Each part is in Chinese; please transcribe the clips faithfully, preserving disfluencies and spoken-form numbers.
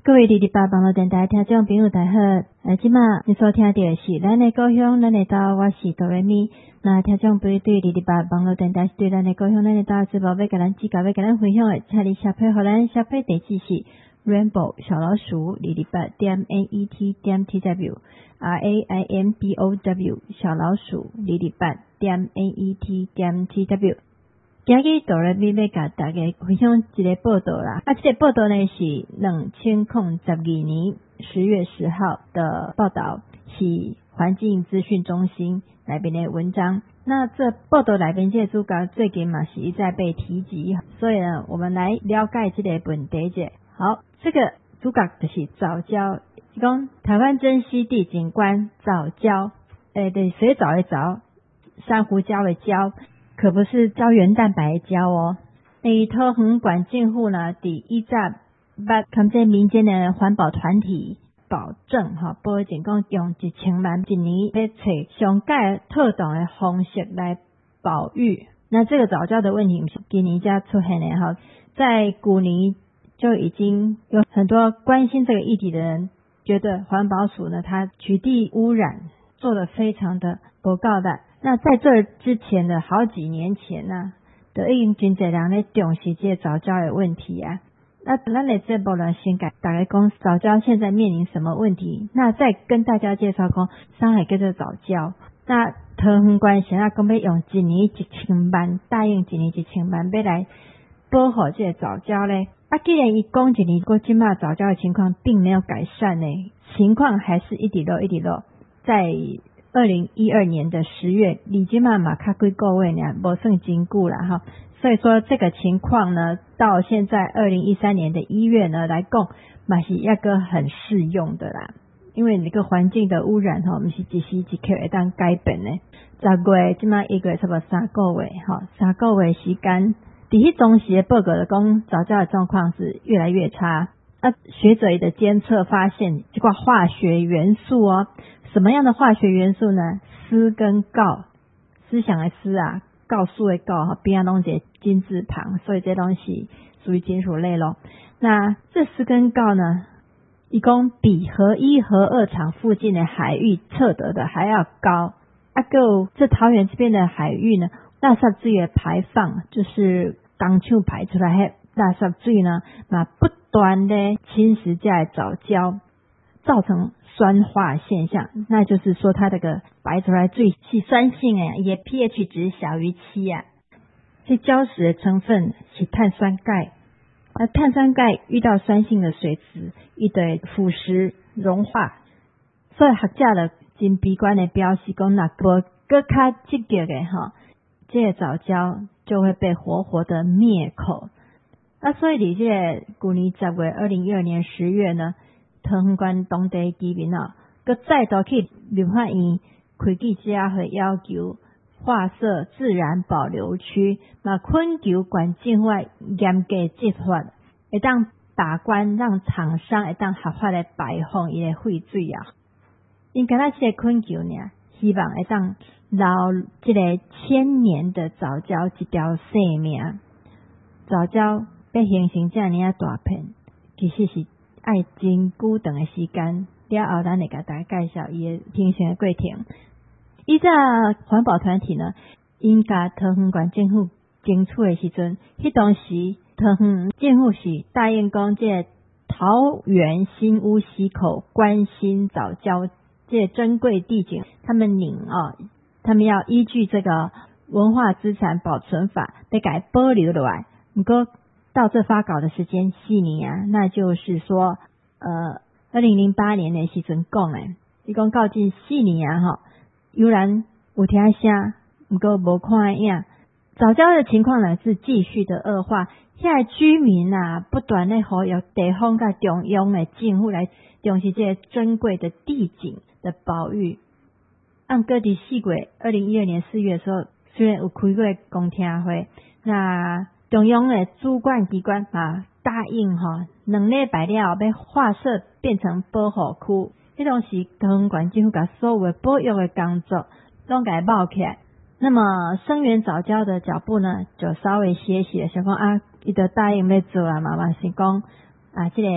各位二二八网络电台听众朋友大家好，呃，即马你所听到的是咱的故乡，咱的岛，我是哆来咪。那听众朋友对二二八网络电台是对咱的故乡，咱的岛节目要甲咱指教，要甲咱分享的，请你写配互咱写配地址是 rainbow 小老鼠二二八点 net 点 tw r a i m b o w 小老鼠二二八点 net 点 tw。今日哆来咪要甲大家分享一个报道啦，啊，这个报道呢是两千零十二年十月十号的报道，是环境资讯中心那边的文章。那这报道内面这个主角最近嘛是一再被提及，所以呢，我们来了解这个问题者。好，这个主角就是藻礁，是讲台湾珍稀地景观藻礁，诶，对，水藻的藻，珊瑚礁的礁。可不是胶原蛋白的胶哦。那桃园管境户呢，第一站把看这民间的环保团体保证哈，保证讲用一千万一年来找上界特动的方式来保育。那这个藻礁的问题不是今年才出现的哈，在古年就已经有很多关心这个议题的人，觉得环保署呢，它取缔污染做得非常的不够的。那在这之前的好几年前呢，都已经真侪人咧重视这个藻礁的问题啊。那咱的这部呢，先给大家讲藻礁现在面临什么问题，那再跟大家介绍讲啥海叫做藻礁。那桃园县现在讲要用一年一千万，答应一年一千万要来保护这个藻礁咧。啊，既然伊讲一年过今嘛藻礁的情况并没有改善呢，情况还是一直落一直落，在二零一二年的十月，李金妈马卡贵各位呢，不算真久了哈。所以说这个情况呢，到现在二零一三年的一月呢来讲，嘛是一个很适用的啦。因为那个环境的污染哈，不是一时一刻会当改变的。十月今嘛一个月差不多三个月哈，三个月时间，第一中时的报告的讲，藻礁的状况是越来越差。啊，学者的监测发现，这个化学元素哦。什么样的化学元素呢？锶跟锆，思想的思啊，告诉的告哈，边啊弄些金字旁，所以这东西属于金属类咯。那这锶跟锆呢，一共比核一、核二厂附近的海域测得的还要高。啊，够这桃园这边的海域呢，垃圾水的排放，就是钢厂排出来的垃圾水呢，那不断的侵蚀这藻礁，造成酸化现象，那就是说它这个排出来水是酸性诶，也 pH 值小于七啊。这礁石的成分是碳酸钙，那碳酸钙遇到酸性的水质，它的腐蚀融化，所以学者的真悲观的表示讲，那个更加积极的哈，这个藻礁就会被活活的灭口。那所以你这个去年十月，二零一二年十月呢？桃园县当地居民啊，佮再度去立法院开记者会要求划设自然保留区，嘛恳求管政府严格执法，会当把关让厂商会当合法的排放伊的废水啊。因敢若是个恳求呢，希望会当留这个千年的藻礁一条生命。藻礁要形成这样大片，其实是爱真久长的时间，了后咱会甲大家介绍伊的形成的过程。依照环保团体呢，因甲桃园县政府争取的时阵，迄当时桃园政府是答应讲，这个桃园新屋溪口关心藻礁这个珍贵地景，他们领哦，他们要依据这个文化资产保存法，要给保留落来。不过到这发稿的时间四年啊，那就是说，呃，二零零八年的时阵讲诶，一共到近四年啊，哈，悠然有听声，不过无看影。藻礁的情况呢是继续的恶化，现在居民啊不断的呼吁地方甲中央的政府来重视这些珍贵的地景的保育。按各地四月，二零一二年四月的时候，虽然有开过公听会，那中央的主管机关啊答应哈，两礼拜了要划设变成保护区，迄种是桃园县政府甲所有的保育的工作拢给冒起来。那么声援藻礁的脚步呢，就稍微歇息了，想讲啊，伊就答应要做啊嘛嘛是讲啊，这个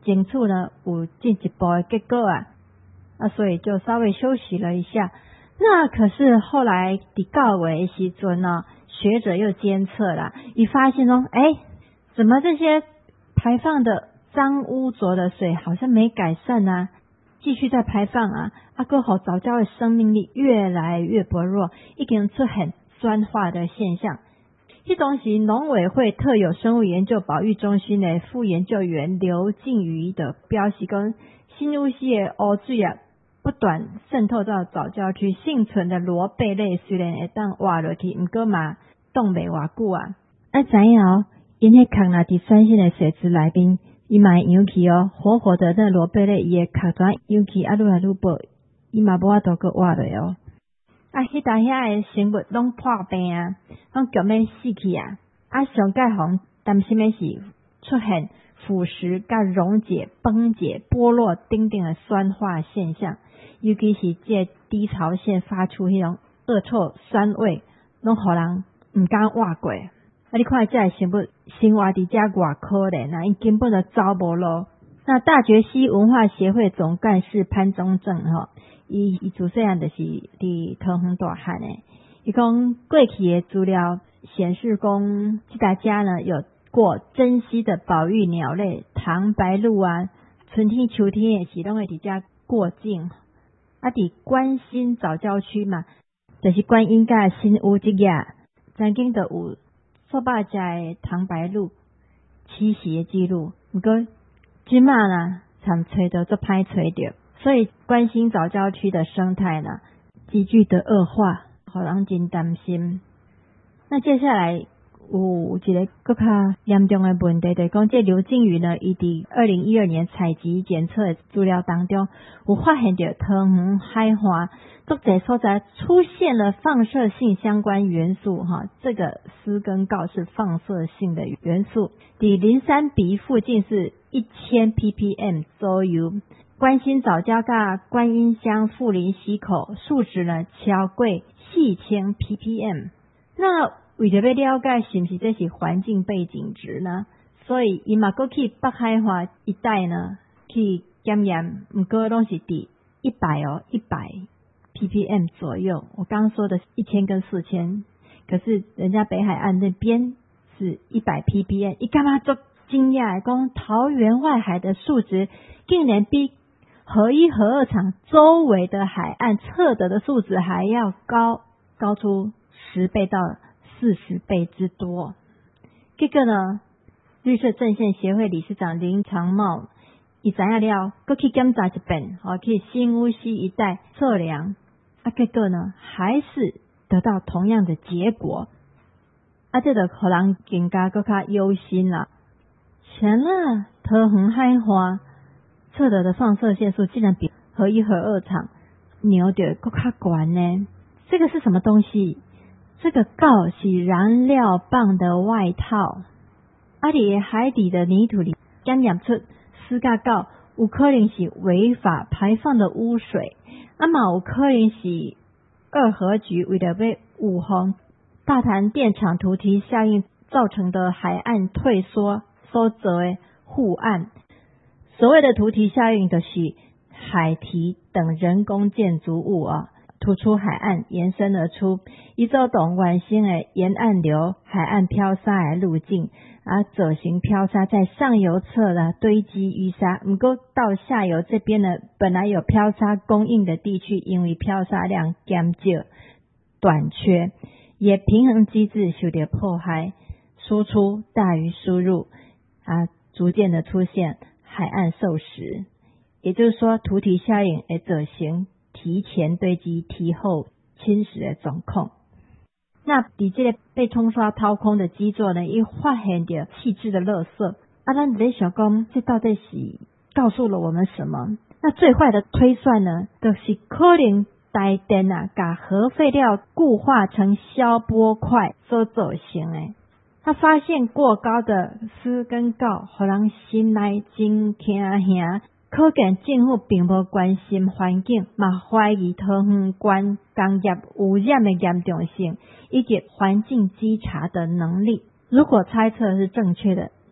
争取呢有进一步的结果啊，啊，所以就稍微休息了一下。那可是后来伫到尾的时阵呢，学者又监测啦，一发现说，哎，怎么这些排放的脏污浊的水好像没改善啊，继续在排放啊，啊，过后藻礁的生命力越来越薄弱，已经出现酸化的现象。这当时农委会特有生物研究保育中心的副研究员刘静瑜的表示说，新乌溪的污水啊不断渗透到藻礁区，幸存的螺贝类虽然会当活落去，不过嘛冻袂偌久啊。啊，知影哦，因迄壳若伫酸性的水质内面，伊嘛会扬起哦，活活的那螺贝类伊的壳团扬起啊，愈来愈薄，伊嘛无法度个活落哦。啊，迄搭遐的生物拢破病啊，拢强要死去啊！啊，上介互担心的是出现腐蚀、甲溶解、崩解、剥落等等的酸化现象，尤其是这低潮线发出迄种恶臭酸味，拢互人毋敢活过。啊，你看这个生物生活伫遮偌可怜啊，因根本就走无路。那大觉溪文化协会总干事潘宗正吼。伊伊自细汉就是伫桃园大汉诶，伊讲过去的资料显示讲，这大家呢有过珍稀的保育鸟类唐白鹭啊，春天秋天也是拢会伫遮过境。啊，伫关心藻礁区嘛，就是观音甲新乌这亚，曾经都有数百只的唐白鹭栖息的记录，不过即马呢，常找到做歹找到。所以关心藻礁区的生态呢，急剧的恶化，互人真担心。那接下来有一个更较严重的问题，就是讲这刘静瑜呢，伊伫二零一二年采集检测的资料当中，有发现到桃园海岸各个所在出现了放射性相关元素哈，这个丝跟锆是放射性的元素，伫林山鼻附近是一千 P P M 左右。关心藻礁甲观音乡富林溪口数值呢超过四千 P P M。那为着要了解是不是这是环境背景值呢？所以伊嘛过去北海岸一带呢去检验，不过拢是伫一百哦一百 P P M 左右。我刚刚说的一千跟四千，可是人家北海岸那边是一百 P P M， 伊干嘛做惊讶？讲桃园外海的数值竟然比核一核二厂周围的海岸测得的数值还要高，高出十倍到四十倍之多。这个呢，绿色阵线协会理事长林长茂，伊知影了，搁去检查一遍，哦，去新乌溪一带测量，啊，结果呢，还是得到同样的结果，啊，这个可能更加搁较忧心啦。前了桃园海岸测得的放射线数竟然比核一核二厂牛的更加高呢？这个是什么东西？这个锆是燃料棒的外套。啊，伫海底的泥土里检验出丝甲锆有可能是违法排放的污水，啊嘛有可能是二核局为了要预防大潭电厂突堤效应造成的海岸退缩所做的护岸。所谓的突堤效应就是海堤等人工建筑物啊，突出海岸延伸而出，以走动完形的沿岸流海岸漂沙的路径，啊，走行漂沙在上游侧呢堆积淤沙，不过到下游这边呢，本来有漂沙供应的地区，因为漂沙量减少短缺，也平衡机制受到破坏，输出大于输入啊，逐渐的出现海岸受蚀，也就是说突堤效应会造成提前堆积提后侵蚀的状况。那伫这个被冲刷掏空的基座呢，伊发现到气质的垃圾啊，咱在想讲这到底是告诉了我们什么？那最坏的推算呢，就是可能台电啊把核废料固化成消波块所造成的。他发现过高的丝跟锆，互人心内真惊吓。可见政府并无关心环境，嘛怀疑桃园县工业污染的严重性，以及环境稽查的能力。如果猜测是正确的，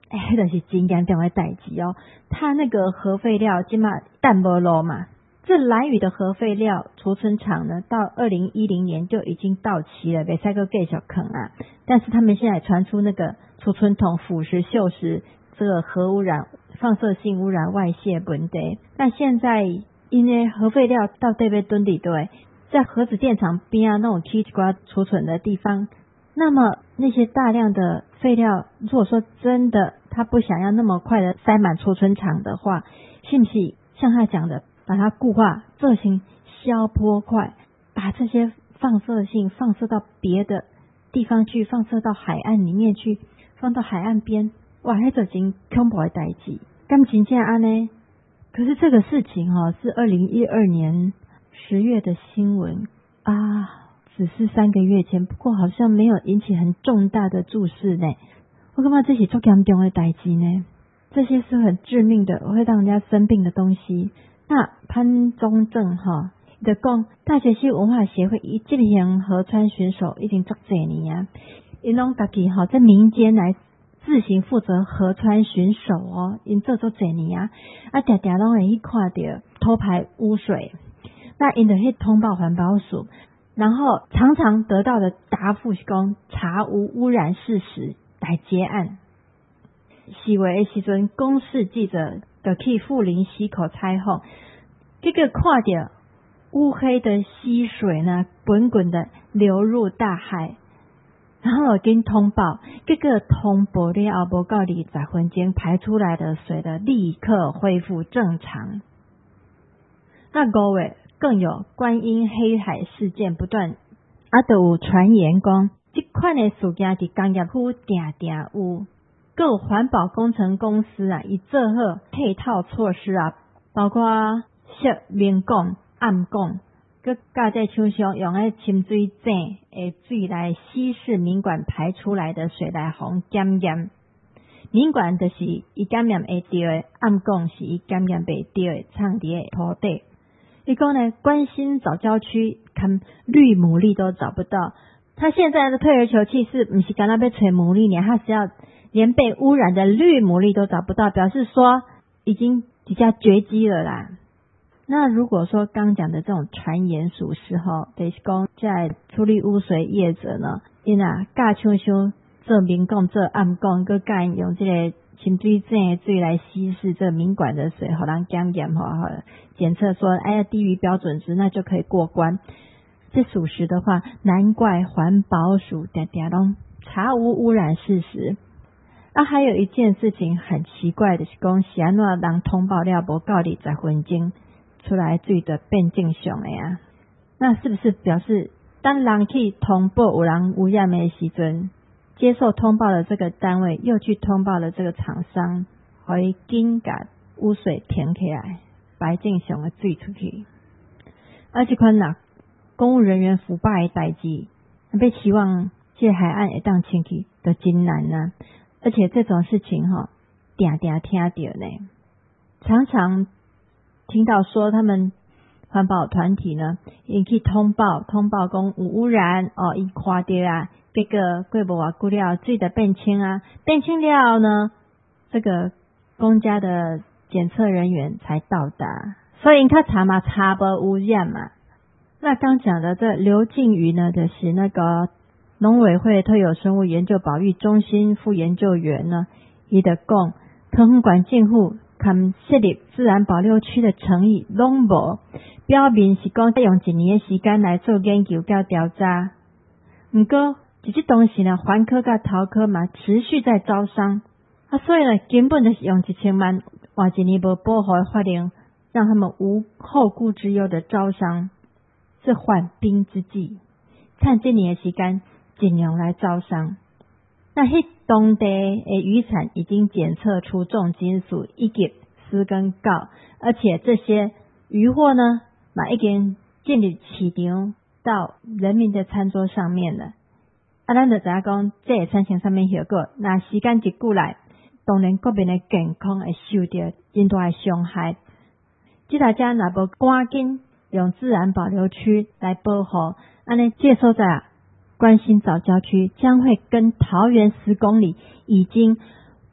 哎，那是真严重的代志哦。它那个核废料今嘛淡薄落嘛，这兰屿的核废料储存厂呢，到二零一零年就已经到期了，别再个继续坑啊。但是他们现在传出那个储存桶腐蚀锈蚀，这个核污染、放射性污染外泄问题。那现在因为核废料到底要蹲里对，在核子电厂边啊那种起一寡储存的地方，那么那些大量的废料，如果说真的他不想要那么快的塞满储存场的话，是不是像他讲的，把它固化做成消波块，把这些放射性放射到别的地方去，放射到海岸里面去，放到海岸边，哇，那就真恐怖的代志，敢真正安呢？可是这个事情哦，是二零一二年十月的新闻啊，只是三个月前，不过好像没有引起很重大的注视呢。我感觉这是很严重的代志呢，这些是很致命的，会让人家生病的东西。那潘宗正哈就讲，大学系文化协会以这项河川巡守已经足多年啊，因拢家己哈在民间来自行负责河川巡守哦，因做足多年啊，啊常常拢会去看到偷排污水，那因就去通报环保署，然后常常得到的答复是讲查无污染事实来结案。四月的时阵，公视记者就去富林溪口采访，结果看到乌黑的溪水呢，滚滚的流入大海，然后我跟通报，这个通报了后不到二十分钟，排出来的水的立刻恢复正常。那五月更有观音黑海事件不断，啊，就有传言讲，这款的事件伫工业区定定有。各环保工程公司啊，以做好配套措施啊，包括设明讲、暗讲，佮教在厂商用迄深水井的水来稀释民管排出来的水来互检验。民管就是伊检验会到的，暗讲是伊检验袂到的，藏伫的土地。伊讲呢，关心早郊区看绿牡蛎都找不到，他现在的退而求其次，不是干那要找牡蛎呢，他是要连被污染的绿牡蛎都找不到，表示说已经比较绝迹了啦。那如果说刚讲的这种传言属实吼，就是讲在处理污水业者呢，因啊教厂商做明讲做暗讲，佮教因用这个深水井的水来稀释这民管的水，互人检验吼，检测说哎呀低于标准值，那就可以过关。这属实的话，难怪环保署常常拢查无污染事实。啊，还有一件事情很奇怪的是讲，是安怎人通报了无到二十分钟，出来水就变正常的啊？那是不是表示当人去通报有人污染的时阵，接受通报的这个单位又去通报了这个厂商，可以紧把污水填起来，摆正常的水出去？而这款呐，公务人员腐败的代志，被期望这海岸会当清气，都真难啊！而且这种事情哈，定定听到呢，常常听到说他们环保团体呢，因去通报通报讲有污染哦，因看到啊，结果过无偌久了，水就变清啊，变清了后呢，这个公家的检测人员才到达，所以他查嘛查无污染嘛。那刚讲的这刘静瑜呢，就是那个农委会特有生物研究保育中心副研究员呢，伊就讲，腾风管境户看设立自然保留区的诚意拢无，表明是讲用一年的时间来做研究甲调查。不过，这些东西呢，环科甲桃科嘛持续在招商，啊，所以呢，根本就是用一千万换一年无保护的法令，让他们无后顾之忧的招商，是缓兵之计，趁这年的时间尽量来招商。那迄当地的渔产已经检测出重金属以及丝跟锆，而且这些渔获呢，嘛已经进入市场到人民的餐桌上面了。啊，咱就知影讲，这会产生什么效果？那时间一久来，当然国民的健康会受到真大的伤害。即大家若无赶紧用自然保留区来保护，安尼这所在关心早郊区将会跟桃园十公里已经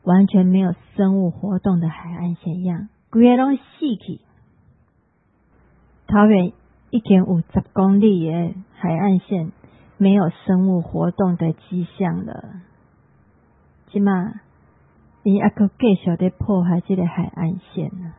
完全没有生物活动的海岸线一样，规个拢死去。桃园已经有十公里的海岸线没有生物活动的迹象了，现在你还阁继续在破坏这个海岸线呢。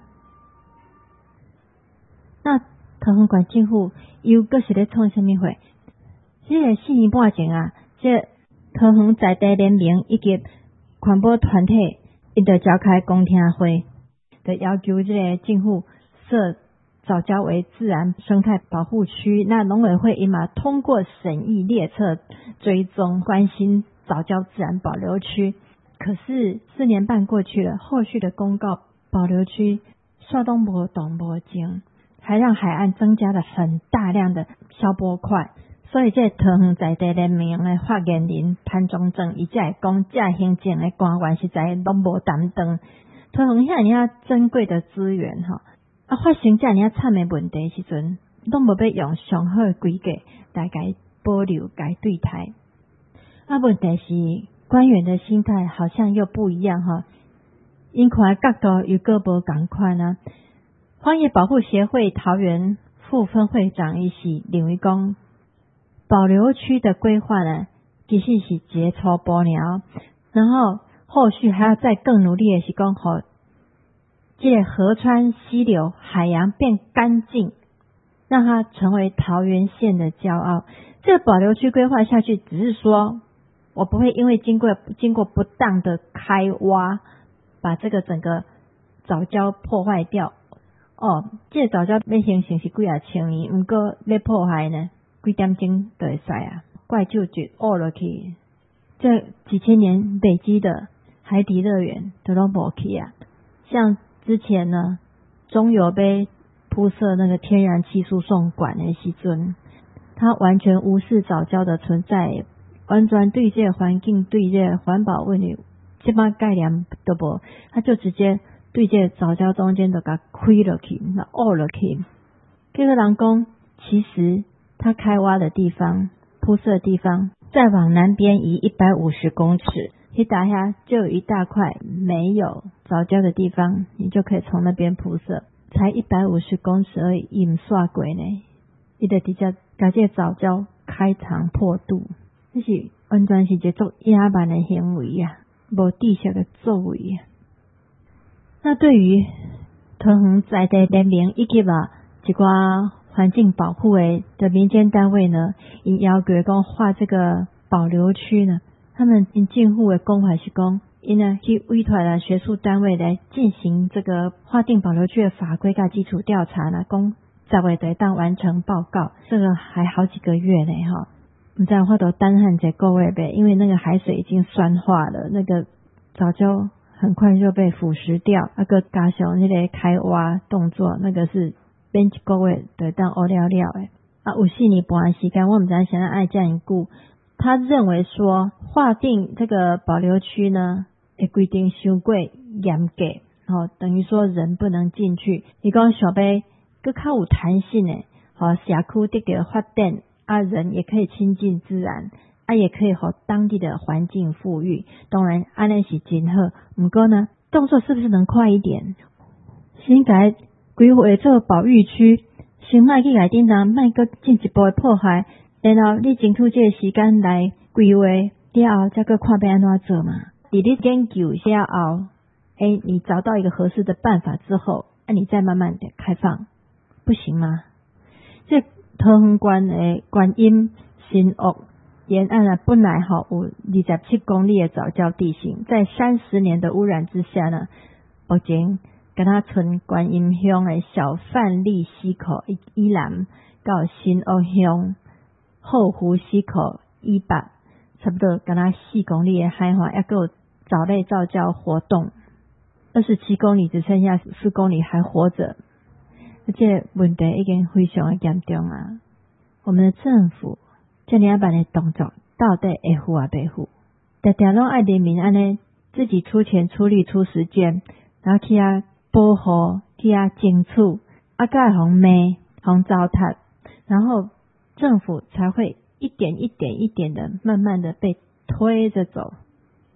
那桃园县政府又阁是咧创什么会？这个四年半前啊，这桃园在地联盟以及环保团体因就召开公听会，就要求这个政府设藻礁为自然生态保护区。那农委会因嘛通过审议列册追踪关心藻礁自然保留区。可是四年半过去了，后续的公告保留区刷动无动无静，还让海岸增加了很大量的消波块。所以这桃园在地联盟的发言人潘忠正伊才会讲，这行政的官员实在拢无担当。桃园遐尔珍贵的资源吼，啊发生这样惨的问题时阵，拢无要用上好的规格来给保留、给对待。啊，问题是官员的心态好像又不一样哈，因看角度又各无同款啊。荒野保护协会桃园副分会长伊是认为讲，保留区的规划呢，其实是节操不了，然后后续还要再更努力的是讲，好，这个河川、溪流、海洋变干净，让它成为桃园县的骄傲。这个保留区规划下去，只是说我不会因为经过经过不当的开挖，把这个整个藻礁破坏掉。哦，这个藻礁要形成是几啊千年，不过要破坏呢，几点钟就会使啊，怪就就恶落去。这几千年累积的海底乐园都都没去啊。像之前呢，中油被铺设那个天然气输送管的时阵，它完全无视藻礁的存在，完全对这个环境、对这个环保问题这帮概念都无，它就直接对这个藻礁中间都给它开落去，那凹落去。这个人讲，其实它开挖的地方、铺设的地方，再往南边移一百五十公尺，你打下就有一大块没有藻礁的地方，你就可以从那边铺设，才一百五十公尺而已，伊唔煞过呢。伊就直接把这个藻礁开肠破肚，这是完全是一种野蛮的行为啊，无知识的作为啊。那对于桃园在地联盟以及啊一寡环境保护的的民间单位呢，因要求讲划这个保留区呢，他们因政府的讲法是讲，因呢去委托了学术单位来进行这个划定保留区的法规跟基础调查呢，讲十月就当完成报告，这个还好几个月呢哈，不知道话都单汉在各位呗，因为那个海水已经酸化了，那个藻礁很快就被腐蚀掉，那个加上那个开挖动作，那个是变一个月就当黑了了的啊，有四年半的时间，我们知现在爱这样顾。他认为说，划定这个保留区呢，会规定太过严格，哦，等于说人不能进去。你讲想要更较有弹性的，好社区得个发展啊，人也可以亲近自然啊，也可以和当地的环境富裕。当然，安尼是真好。不过呢，动作是不是能快一点？先改规划做保育区，先莫去内顶人，莫搁进一步的破坏。然后你争取这个时间来规划了后，再去看要安怎做嘛。在你研究了后，诶，你找到一个合适的办法之后，啊，你再慢慢的开放，不行吗？这桃园县的观音新屋沿岸啊，本来吼有二十七公里的藻礁地形，在三十年的污染之下呢，目前跟它村观音乡的小范例溪口以南到新屋乡后湖溪口以北，差不多跟它四公里的海岸，还有藻类造礁活动，二十七公里只剩下四公里还活着，而且问题已经非常的严重啊！我们的政府这样办的动作到底会付啊不付？常常拢爱人民安尼自己出钱出力出时间，然后去啊保护，去啊争取，啊再互骂互糟蹋，然后政府才会一点一点一点的慢慢的被推着走。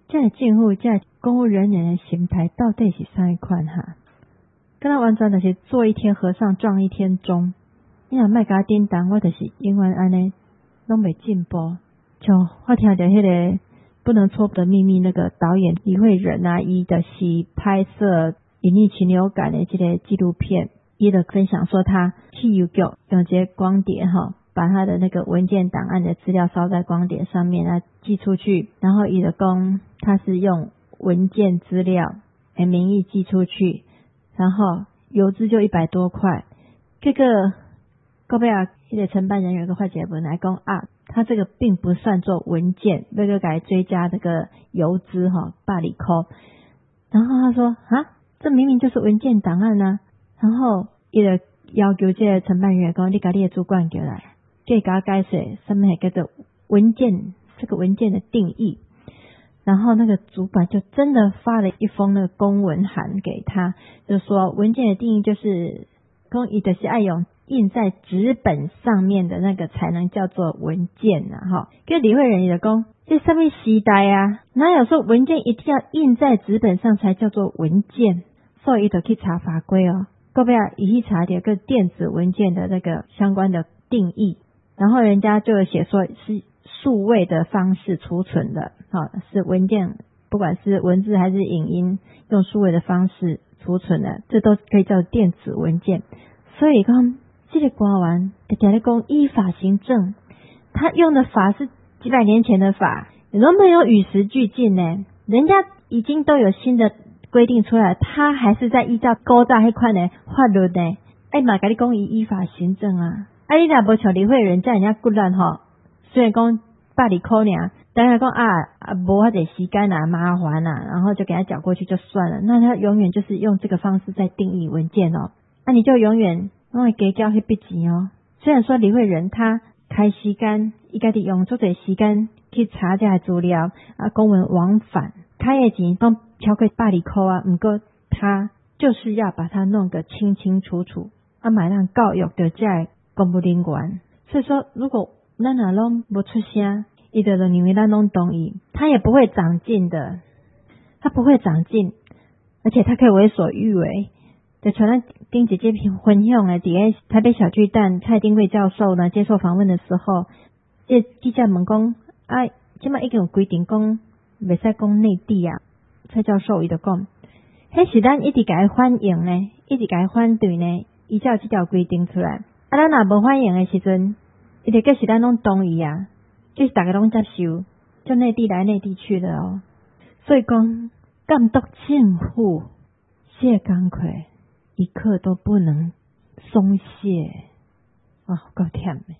这政府这公务人员的心态到底是啥款哈？跟他完全就是做一天和尚撞一天钟。你若莫甲叮当，我就是永远安尼拢袂进步。像我听到迄个不能戳的秘密那个导演李慧仁啊，伊就是拍摄隐匿禽流感的这个纪录片，伊的分享说他去邮局用这个光碟哈，把他的那个文件档案的资料烧在光碟上面啊寄出去，然后伊的讲他是用文件资料的名义寄出去，然后邮资就一百多块。这个到尾啊，那个承办人员有个发解文来讲啊，他这个并不算作文件，那个改追加这个邮资哈，百里扣。然后他说啊，这明明就是文件档案啊。然后伊就要求这个承办人员讲，你把你的主管叫来，给他解释什么叫做文件，这个文件的定义。然后那个主管就真的发了一封那个公文函给他，就说文件的定义就是讲伊就是爱用印在纸本上面的那个才能叫做文件啊哈。跟李慧仁就讲，这什么时代啊？哪有说文件一定要印在纸本上才叫做文件？所以伊就去查法规哦，到尾啊，伊去查到个电子文件的那个相关的定义，然后人家就写说是数位的方式储存的，好，是文件，不管是文字还是影音，用数位的方式储存的，这都可以叫电子文件。所以讲这个官员就讲咧讲依法行政，他用的法是几百年前的法，都没有与时俱进呢。人家已经都有新的规定出来，他还是在依照古早迄款的法律呢。哎嘛，跟你讲伊依法行政啊，啊你若无像李慧仁这样人家骨力吼，虽然讲百二块尔，当然讲啊啊无遐个时间啊麻烦啊，然后就给他缴过去就算了，那他永远就是用这个方式在定义文件哦，那、啊、你就永远因为给交迄笔钱哦。虽然说李慧仁他开时间，伊家己用足侪时间去查这些资料啊，公文往返开的钱都超过百二块啊，不过他就是要把它弄个清清楚楚，啊，马上教育的这公务人员。所以说，如果咱哪拢不出声，伊就认为咱拢同意，他也不会长进的，他不会长进，而且他可以为所欲为。就像咱顶一节分享的，伫个台北小巨蛋蔡丁贵教授呢接受访问的时候，这记者问讲，啊，现在已经有规定讲，袂使讲内地啊。蔡教授伊就讲，迄是咱一直甲伊反映呢，一直甲伊反对呢，依照这条规定出来。啊，咱若无反映的时阵，伊就计是咱拢同意啊，就是大家拢接受，就内地来内地去的哦。所以讲，监督政府这个工作一刻都不能松懈啊，够忝的。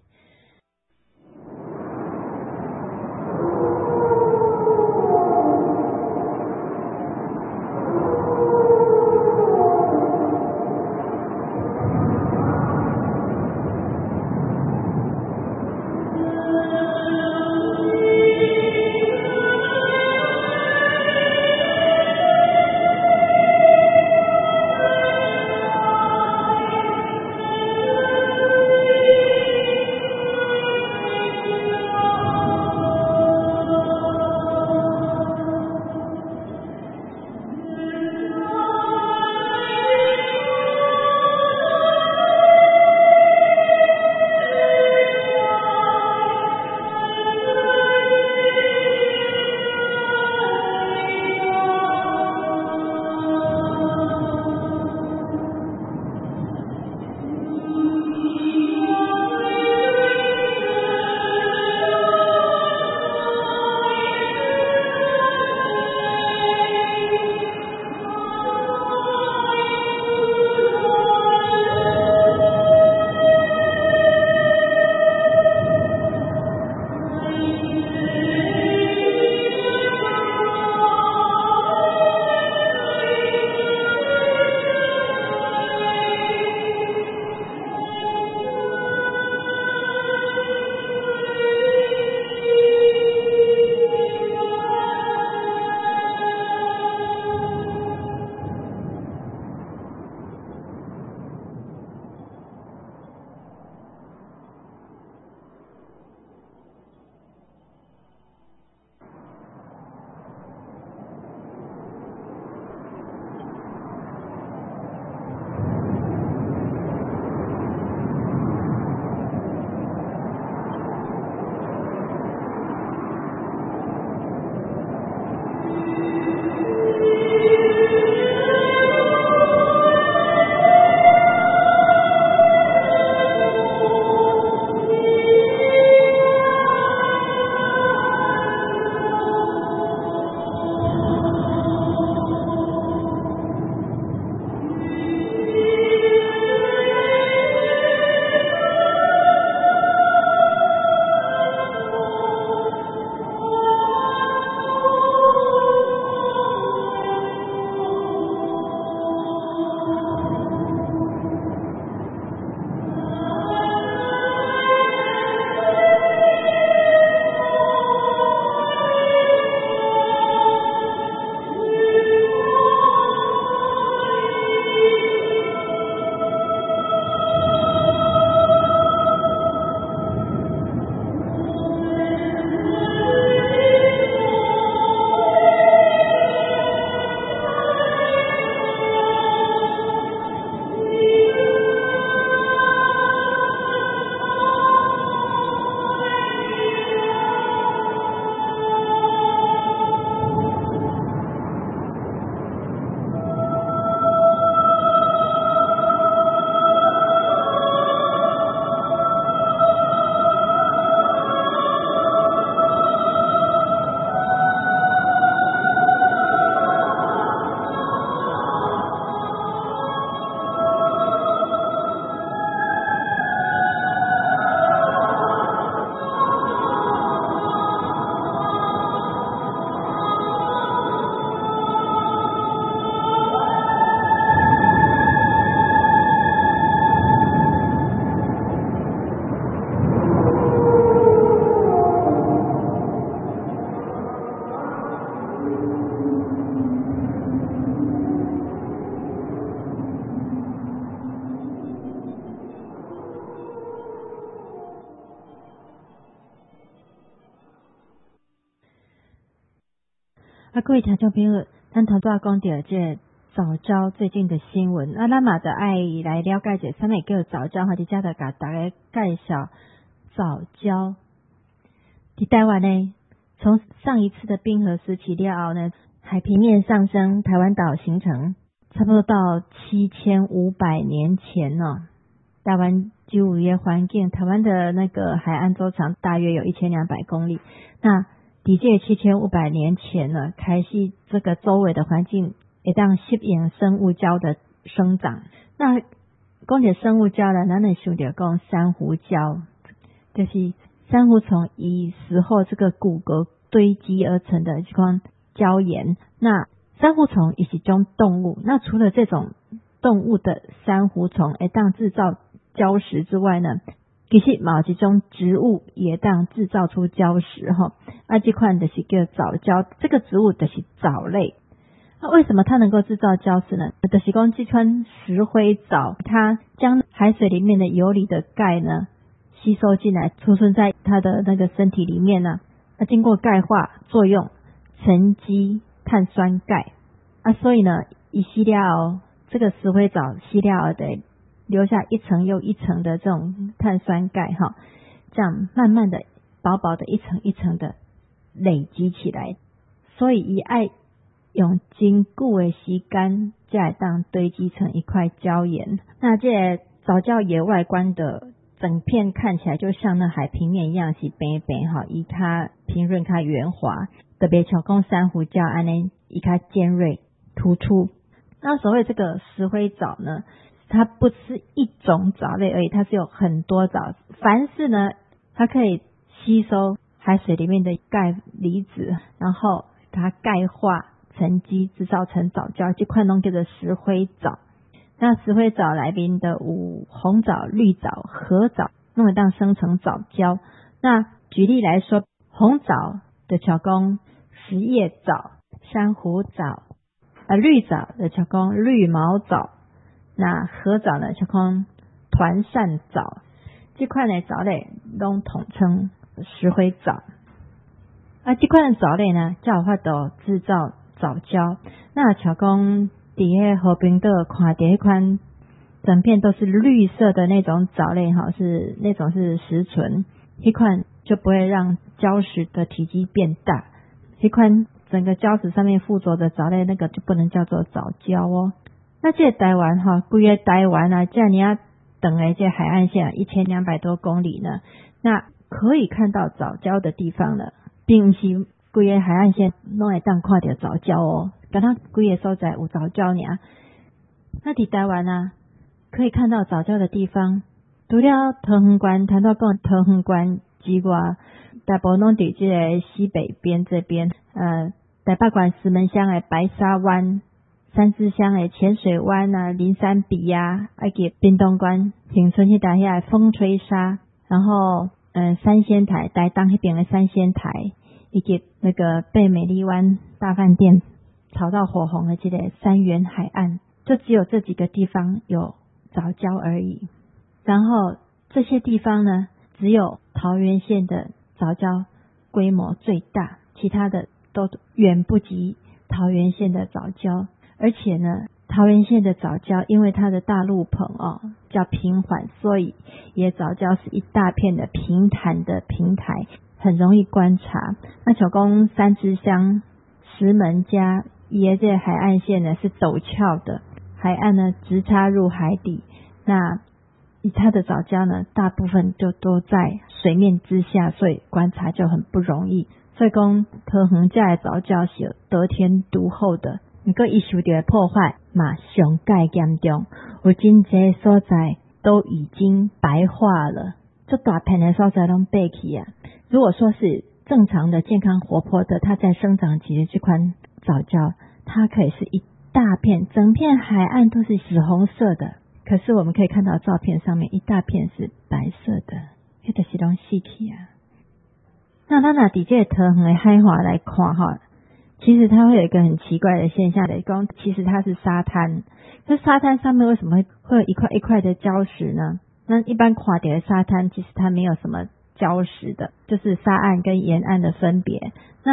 啊，各位听众朋友，咱头拄仔讲到这个藻礁最近的新闻，啊，咱嘛就爱来了解一下什么叫藻礁，或者遮就甲大家介绍藻礁。伫台湾呢，从上一次的冰河时期了后呢，海平面上升，台湾岛形成，差不多到七千五百年前哦。台湾周围的环境，台湾的那个海岸周长大约有一千两百公里。那伫这七千五百年前呢，开始这个周围的环境会当适应生物礁的生长。那讲到生物礁呢，咱会想到讲珊瑚礁，就是珊瑚从以死后这个骨骼堆积而成的这款礁岩。那珊瑚虫也是一种动物，那除了这种动物的珊瑚虫会当制造礁石之外呢，其实某一种植物也当制造出礁石哈。啊，这款就是叫藻礁，这个植物就是藻类。那为什么它能够制造礁石呢？就是讲这款石灰藻，它将海水里面的游离的钙呢吸收进来，储存在它的那个身体里面呢。那经过钙化作用，沉积碳酸钙啊，所以呢，一吸了这个石灰藻吸了的留下一层又一层的这种碳酸钙哈，这样慢慢的薄薄的一层一层的累积起来，所以伊爱用真久的时间才会当堆积成一块礁岩。那这个藻礁野外观的整片看起来就像那海平面一样是平平哈，伊较平润较圆滑，特别像讲珊瑚礁安尼伊较尖锐突出。那所谓这个石灰藻呢，它不是一种藻类而已，它是有很多藻，凡是呢它可以吸收海水里面的钙离子，然后它钙化沉积制造成藻礁，这块弄叫做石灰藻。那石灰藻里面的有红藻、绿藻、褐藻，弄得当生成藻礁。那举例来说，红藻的叫讲石叶藻、珊瑚藻，啊绿藻的叫讲绿毛藻，那褐藻呢叫讲团扇藻。这块的藻类都统称石灰藻。啊，这款的藻类呢，才有法度制造藻礁。那像讲伫迄和平岛看到迄款整片都是绿色的那种藻类哈，是那种是石纯，迄款就不会让礁石的体积变大。迄款整个礁石上面附着的藻类，那个就不能叫做藻礁哦。那这个台湾哈，规个台湾啊，这样等于这海岸线一千两百多公里呢，那可以看到藻礁的地方了，并不是规个海岸线拢会当看到藻礁哦，敢若规个所在有藻礁尔。那伫台湾啊，可以看到藻礁的地方，除了桃园关，谈到讲桃园关之外，大部分拢伫这个西北边这边，呃，台北县石门乡的白沙湾、三支乡的浅水湾啊、林山鼻啊，以及屏东县恒春迄带遐风吹沙，然后呃三仙台台东迄边的三仙台，以及那个被美丽湾大饭店炒到火红的这个三元海岸，就只有这几个地方有藻礁而已。然后这些地方呢，只有桃园县的藻礁规模最大，其他的都远不及桃园县的藻礁。而且呢，桃园县的藻礁因为它的大陆棚哦较平缓，所以也藻礁是一大片的平坦的平台，很容易观察。那小公三支乡、石门加也这海岸线呢是陡峭的，海岸呢直插入海底。那它的藻礁呢，大部分就都在水面之下，所以观察就很不容易。所以讲桃园这的藻礁是得天独厚的。不过伊受到的破坏嘛上介严重，有真侪所在都已经白化了，这大片的所在都白去啊。如果说是正常的健康活泼的，它在生长期的这款藻礁，它可以是一大片，整片海岸都是紫红色的，可是我们可以看到照片上面一大片是白色的，那就是都死去啊。那咱拿伫这个桃园的海岸来看哈，其实它会有一个很奇怪的现象的，讲其实它是沙滩，那沙滩上面为什么会会有一块一块的礁石呢？那一般看到的沙滩其实它没有什么礁石的，就是沙岸跟沿岸的分别。那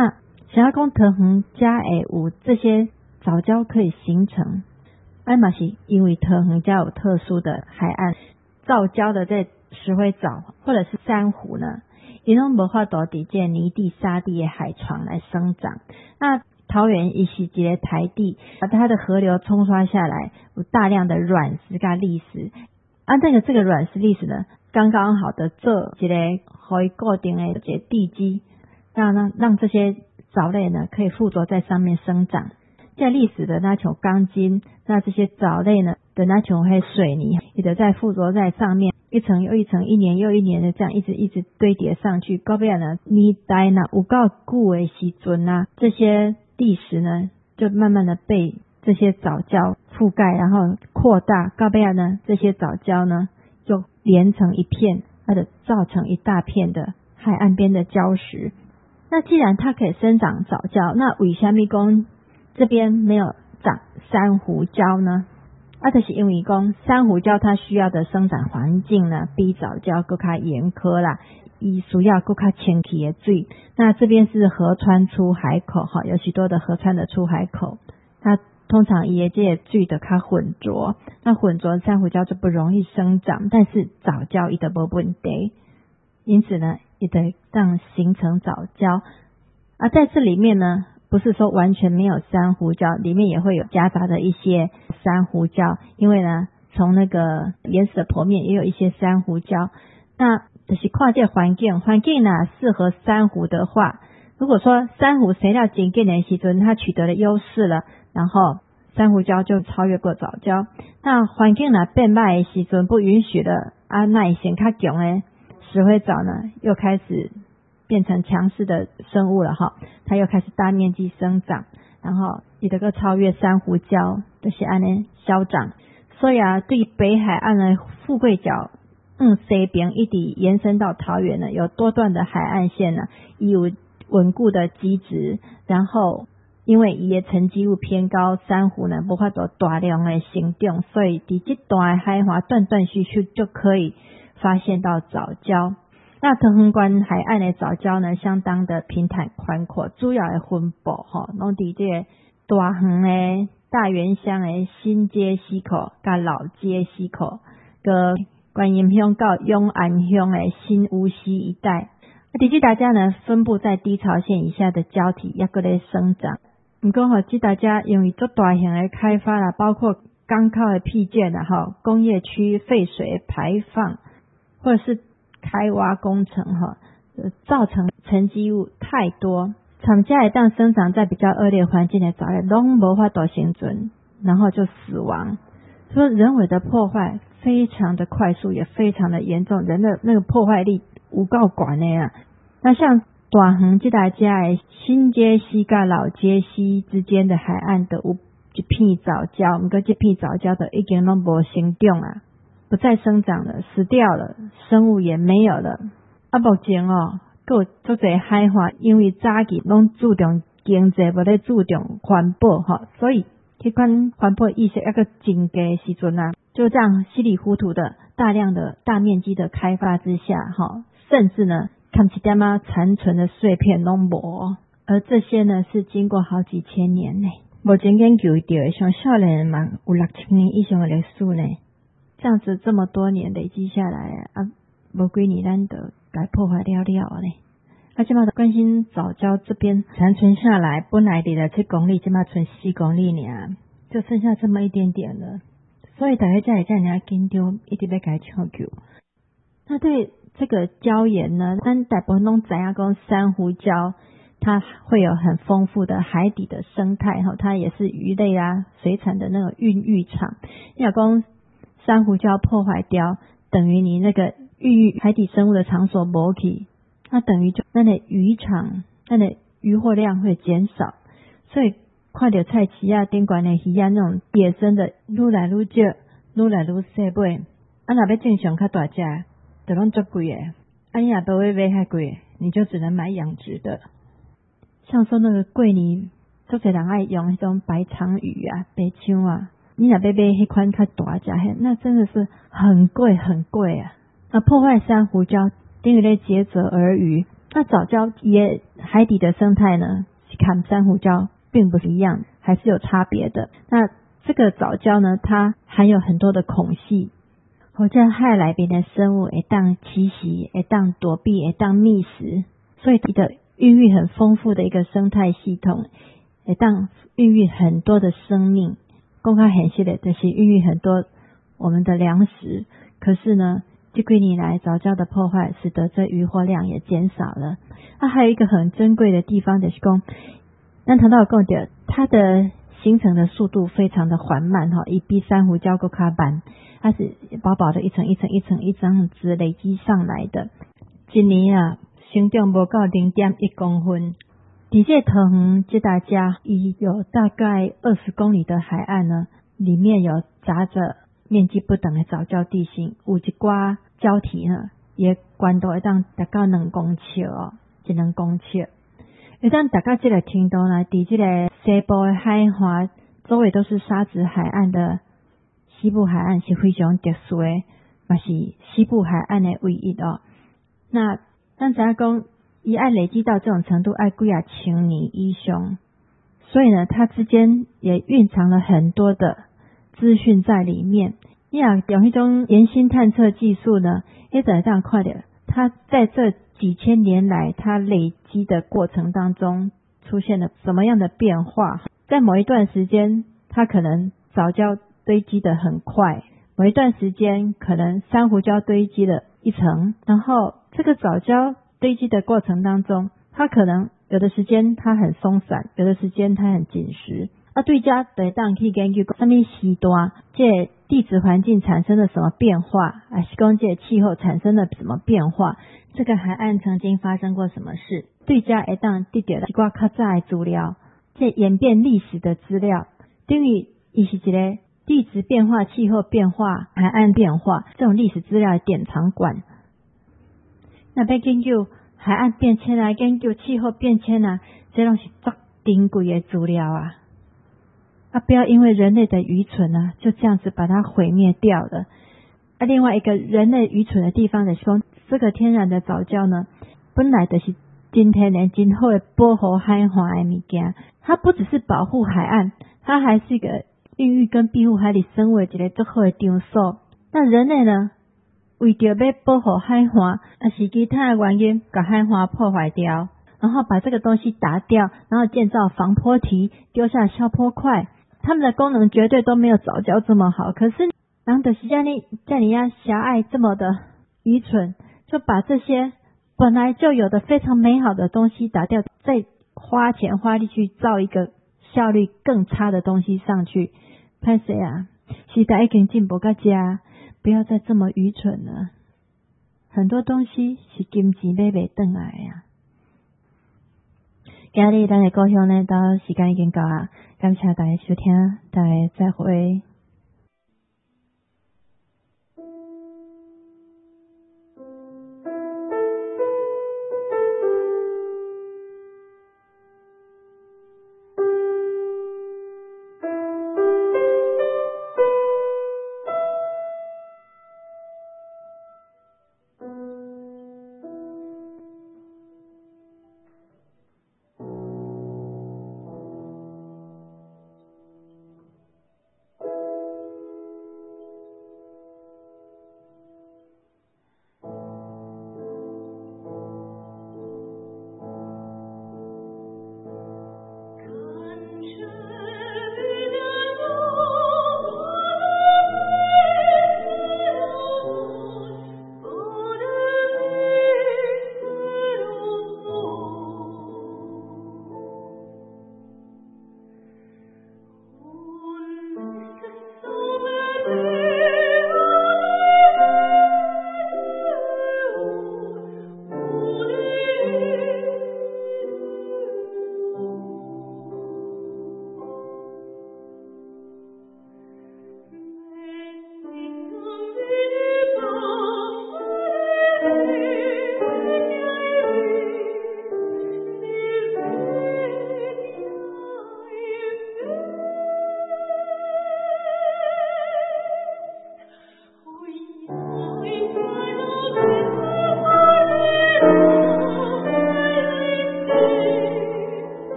想要讲桃园才会有这些藻礁可以形成，哎嘛是因为桃园才有特殊的海岸，造礁的这石灰藻或者是珊瑚呢，伊拢无法度伫这泥地沙地的海床来生长。那桃园伊是一个台地，把它的河流冲刷下来，有大量的软石跟砾石，啊，这个这个软石砾石呢，刚刚好的做一个可以固定的一个地基，让让让这些藻类呢可以附着在上面生长。这砾石的那种钢筋，那这些藻类呢的那种黑水泥，也得在附着在上面，一层又一层，一年又一年的这样一直一直堆叠上去。到尾呢，年代呢有够久的时阵啊，这些砾石呢就慢慢的被这些藻礁覆盖，然后扩大。到尾呢，这些藻礁呢就连成一片，它的造成一大片的海岸边的礁石。那既然它可以生长藻礁，那为什么说这边没有长珊瑚礁呢？啊，就是因为讲珊瑚礁它需要的生长环境呢，比藻礁更加严苛啦，伊需要更加清气的水。那这边是河川出海口哈，有许多的河川的出海口，那通常伊的这些水就较浑浊，那浑浊珊瑚礁就不容易生长，但是藻礁伊就无问题，因此呢，也得让形成藻礁。啊，在这里面呢，不是说完全没有珊瑚礁，里面也会有夹杂的一些珊瑚礁，因为呢，从那个岩石的剖面也有一些珊瑚礁。那就是看这环境，环境呢适合珊瑚的话，如果说珊瑚生了真紧的时阵，它取得了优势了，然后珊瑚礁就超越过藻礁。那环境呢变坏的时阵，不允许的啊，耐性较强的石灰藻呢又开始变成强势的生物了哈，它又开始大面积生长，然后也能够超越珊瑚礁，就是安尼消长。所以啊，对北海岸的富贵角，嗯，西边一直延伸到桃园呢，有多段的海岸线呢，有稳固的基质，然后因为伊的沉积物偏高，珊瑚呢无法度大量的生长，所以伫这段海滑断断续续就可以发现到藻礁。那桃园关海岸的藻礁呢，相当的平坦宽阔，主要的分布吼，拢伫这个大园的大园乡的新街溪口、甲老街溪口、个观音乡到永安乡的新乌溪一带。伫这大家呢，分布在低潮线以下的礁体，也搁咧生长。不过吼，这大家因为做大型的开发啦，包括港口的辟建啦，吼，工业区废水排放，或者是开挖工程哈，造成沉积物太多，厂家也当生长在比较恶劣环境的藻类，拢无法度生存，然后就死亡。所以人为的破坏非常的快速，也非常的严重，人的那个破坏力有够管的啊。那像大园这大家的新街溪跟老街溪之间的海岸的有一片藻礁，不过这片藻礁的已经拢无生长啊，不再生长了，死掉了，生物也没有了。啊，目前哦，还有足侪海岸，因为早期拢注重经济，无咧注重环保哈，所以这款环保意识那个真低的时阵啊，就这样稀里糊涂的大量的大面积的开发之下哈，甚至呢，看一点啊残存的碎片拢无，而这些呢是经过好几千年呢，目前研究到的像少年嘛有六千年以上的历史呢。这样子这么多年累积下来啊，无几年咱就该破坏了了呢。啊，现在关心藻礁这边残存下来，本来的七公里，现在存四公里呢，就剩下这么一点点了。所以大家才会这样紧张，一直要该抢救。那对这个礁岩呢，咱大部分拢知影讲珊瑚礁，它会有很丰富的海底的生态哈，它也是鱼类啊、水产的那种孕育场。要讲珊瑚礁破坏掉，等于你那个孕育海底生物的场所没去，那等于就那的渔场，那的渔获量会减少，所以看到菜市啊、顶管的鱼啊那种野生的，愈来愈少，愈来愈细尾。啊，若要正常较大只，就拢足贵的。啊，你若不会买太贵，你就只能买养殖的。像说那个桂林，足侪人爱用那种白鲳鱼啊、白鲳啊。你若要买迄款较大只，那真的是很贵很贵啊！那破坏珊瑚礁，等于咧竭泽而渔。那藻礁也海底的生态呢， 看珊瑚礁并不是一样，还是有差别的。那这个藻礁呢，它含有很多的孔隙，或者海内边的生物会当栖息，会当躲避，会当觅食，所以它的孕育很丰富的一个生态系统，会当孕育很多的生命。公开很细的就是孕育很多我们的粮食，可是呢这几年来藻礁的破坏使得这渔获量也减少了。它还有一个很珍贵的地方就是说，咱谈到讲到它的形成的速度非常的缓慢，一比珊瑚礁更加慢，它是薄薄的一层一层一层一层子累积上来的。一年啊成长不到 零点一公分。在这桃园这大家有大概二十公里的海岸呢，里面有杂着面积不等的藻礁地形，有一寡礁体呢也宽度会当达到两公尺哦，一两公尺。会当达到这个程度呢，在这个西部的海华周围都是沙质海岸的西部海岸是非常特殊的，也是西部海岸的唯一哦。那咱知影讲伊爱累积到这种程度，爱几啊千年以上，所以呢，它之间也蕴藏了很多的资讯在里面。你若用迄种岩心探测技术呢，也会当看到它在这几千年来，它累积的过程当中出现了什么样的变化。在某一段时间，它可能藻礁堆积得很快，某一段时间可能珊瑚礁堆积了一层，然后这个藻礁堆积的过程当中，它可能有的时间它很松散，有的时间它很紧实。啊，对家得当去根据什么时段，这地质环境产生了什么变化，还是讲这气候产生了什么变化？这个海岸曾经发生过什么事？对家会当得到一寡较早的资料，这演变历史的资料，等于伊是一个地质变化、气候变化、海岸变化这种历史资料的典藏馆。那要研究海岸变迁啊，研究气候变迁啊，这拢是足珍贵的资料啊！啊，不要因为人类的愚蠢啊，就这样子把它毁灭掉了。啊，另外一个人类愚蠢的地方就是说，这个天然的藻礁呢，本来就是真天然、真好的保护海岸的物件。它不只是保护海岸，它还是一个孕育跟庇护海里生物的一个最好的场所。那人类呢？为着要保护海岸，还是其他的原因，把海岸破坏掉，然后把这个东西打掉，然后建造防波堤，丢下消波块，它们的功能绝对都没有藻礁这么好。可是人就是这样这样狭隘，这么的愚蠢，就把这些本来就有的非常美好的东西打掉，再花钱花力去造一个效率更差的东西上去。歹势啊，时代已经进步到这，不要再这么愚蠢了。很多东西是金钱买不回来啊。今日咱的故乡呢，到时间已经到啊，感谢大家收听，大家再会。